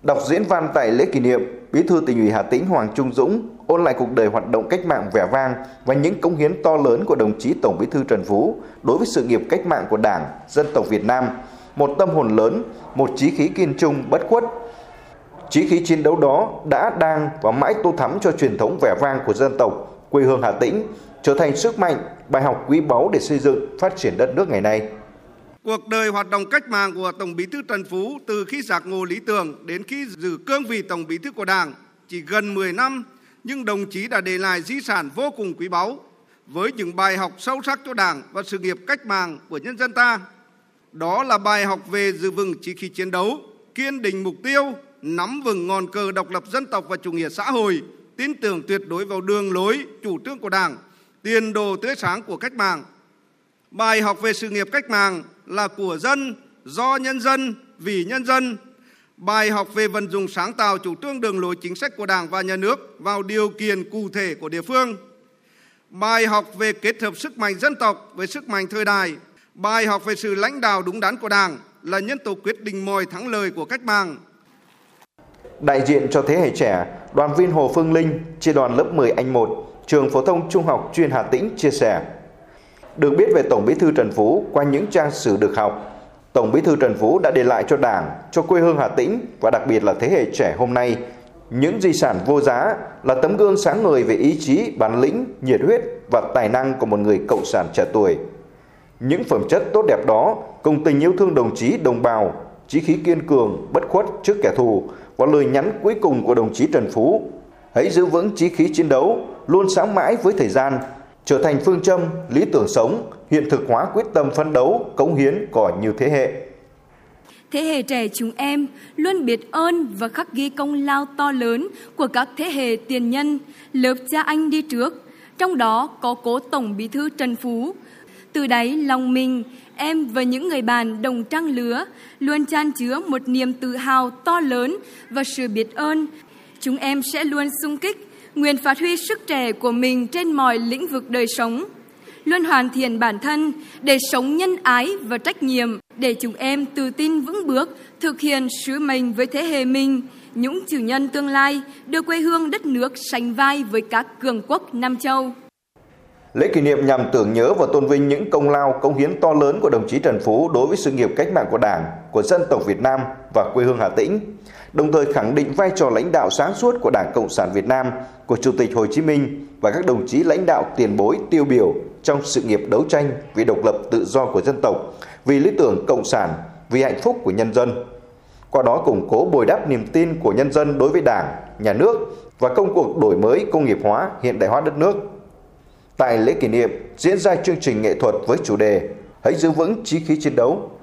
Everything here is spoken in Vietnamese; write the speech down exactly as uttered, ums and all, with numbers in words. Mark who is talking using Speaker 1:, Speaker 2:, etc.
Speaker 1: Đọc diễn văn tại lễ kỷ niệm, Bí thư Tỉnh ủy Hà Tĩnh Hoàng Trung Dũng ôn lại cuộc đời hoạt động cách mạng vẻ vang và những cống hiến to lớn của đồng chí Tổng Bí thư Trần Phú đối với sự nghiệp cách mạng của Đảng, dân tộc Việt Nam, một tâm hồn lớn, một chí khí kiên trung bất khuất. Chí khí chiến đấu đó đã, đang và mãi tô thắm cho truyền thống vẻ vang của dân tộc, quê hương Hà Tĩnh, trở thành sức mạnh, bài học quý báu để xây dựng, phát triển đất nước ngày nay.
Speaker 2: Cuộc đời hoạt động cách mạng của Tổng Bí thư Trần Phú từ khi giác ngộ lý tưởng đến khi giữ cương vị Tổng Bí thư của Đảng chỉ gần mười năm, nhưng đồng chí đã để lại di sản vô cùng quý báu với những bài học sâu sắc cho Đảng và sự nghiệp cách mạng của nhân dân ta. Đó là bài học về giữ vững chí khí chiến đấu, kiên định mục tiêu, nắm vững ngọn cờ độc lập dân tộc và chủ nghĩa xã hội, tin tưởng tuyệt đối vào đường lối, chủ trương của Đảng, tiền đồ tươi sáng của cách mạng. Bài học về sự nghiệp cách mạng là của dân, do nhân dân, vì nhân dân. Bài học về vận dụng sáng tạo chủ trương đường lối chính sách của Đảng và Nhà nước vào điều kiện cụ thể của địa phương. Bài học về kết hợp sức mạnh dân tộc với sức mạnh thời đại. Bài học về sự lãnh đạo đúng đắn của Đảng là nhân tố quyết định mọi thắng lợi của cách mạng.
Speaker 1: Đại diện cho thế hệ trẻ, đoàn viên Hồ Phương Linh, chi đoàn lớp mười Anh một, trường phổ thông trung học chuyên Hà Tĩnh chia sẻ. Được biết về Tổng Bí thư Trần Phú qua những trang sử được học, Tổng Bí thư Trần Phú đã để lại cho Đảng, cho quê hương Hà Tĩnh và đặc biệt là thế hệ trẻ hôm nay những di sản vô giá, là tấm gương sáng ngời về ý chí, bản lĩnh, nhiệt huyết và tài năng của một người cộng sản trẻ tuổi. Những phẩm chất tốt đẹp đó cùng tình yêu thương đồng chí đồng bào, chí khí kiên cường, bất khuất trước kẻ thù và lời nhắn cuối cùng của đồng chí Trần Phú: hãy giữ vững chí khí chiến đấu, luôn sáng mãi với thời gian, trở thành phương châm, lý tưởng sống, hiện thực hóa quyết tâm phấn đấu, cống hiến của nhiều thế hệ.
Speaker 3: Thế hệ trẻ chúng em luôn biết ơn và khắc ghi công lao to lớn của các thế hệ tiền nhân, lớp cha anh đi trước, trong đó có cố Tổng Bí thư Trần Phú. Từ đáy lòng mình, em và những người bạn đồng trang lứa luôn chan chứa một niềm tự hào to lớn và sự biết ơn. Chúng em sẽ luôn xung kích, nguyện phát huy sức trẻ của mình trên mọi lĩnh vực đời sống, luôn hoàn thiện bản thân để sống nhân ái và trách nhiệm, để chúng em tự tin vững bước thực hiện sứ mệnh với thế hệ mình, những chủ nhân tương lai đưa quê hương đất nước sánh vai với các cường quốc Nam Châu.
Speaker 1: Lễ kỷ niệm nhằm tưởng nhớ và tôn vinh những công lao, cống hiến to lớn của đồng chí Trần Phú đối với sự nghiệp cách mạng của Đảng, của dân tộc Việt Nam và quê hương Hà Tĩnh, đồng thời khẳng định vai trò lãnh đạo sáng suốt của Đảng Cộng sản Việt Nam, của Chủ tịch Hồ Chí Minh và các đồng chí lãnh đạo tiền bối tiêu biểu trong sự nghiệp đấu tranh vì độc lập tự do của dân tộc, vì lý tưởng cộng sản, vì hạnh phúc của nhân dân. Qua đó củng cố bồi đắp niềm tin của nhân dân đối với Đảng, Nhà nước và công cuộc đổi mới, công nghiệp hóa, hiện đại hóa đất nước. Tại lễ kỷ niệm diễn ra chương trình nghệ thuật với chủ đề: hãy giữ vững chí khí chiến đấu,